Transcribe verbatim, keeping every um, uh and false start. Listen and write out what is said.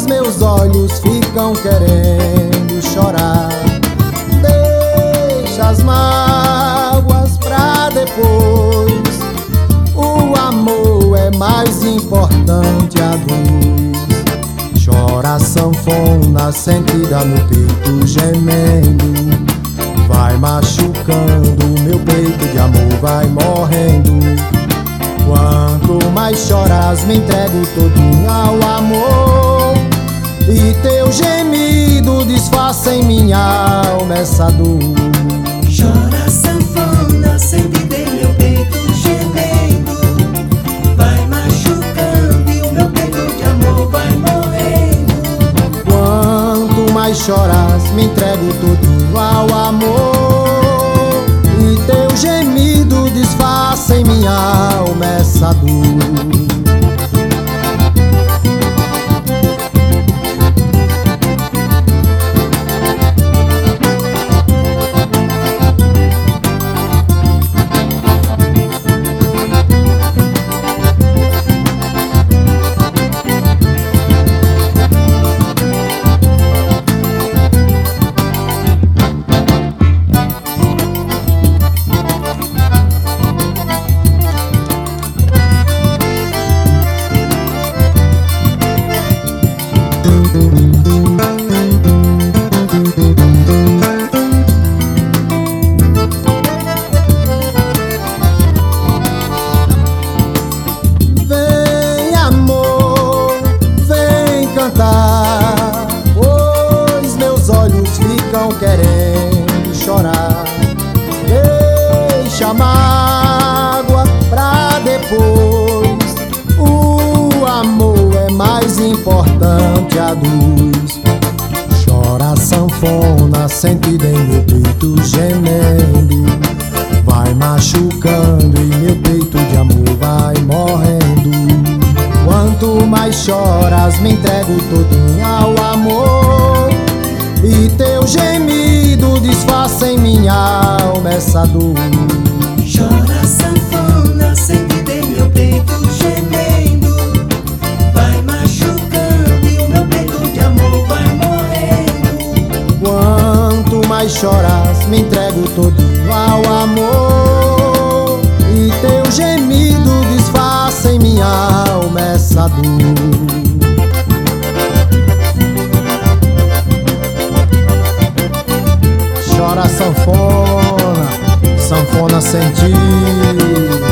pois meus olhos ficam querendo chorar. Deixa as mágoas pra depois, o amor é mais importante a luz. Chora a sanfona sentida no peito gemendo, vai machucando, meu peito de amor vai morrendo. Quanto mais choras, me entrego todinho ao amor, e teu gemido disfarça em minha alma essa dor. Chora a sanfona sentida em meu peito gemendo, vai machucando e o meu peito de amor vai morrendo. Quanto mais choras, me entrego todinho ao amor, e teu gemido disfarça em minha alma essa dor. Vem amor, vem cantar, pois meus olhos ficam querendo chorar. Deixa a mágoa pra depois, o amor é mais importante a luz. Chora a sanfona sentida em meu peito gemendo, vai machucando e meu peito de amor vai morrendo. Quanto mais choras, me entrego todinho ao amor, e teu gemido disfarça em minha alma essa dor. Chora a sanfona sentida em meu peito gemendo, vai machucando e o meu peito de amor vai morrendo. Quanto mais choras, me entrego todinho ao amor, e teu gemido disfarça em minha alma essa dor. Chora a sanfona, sanfona sentida.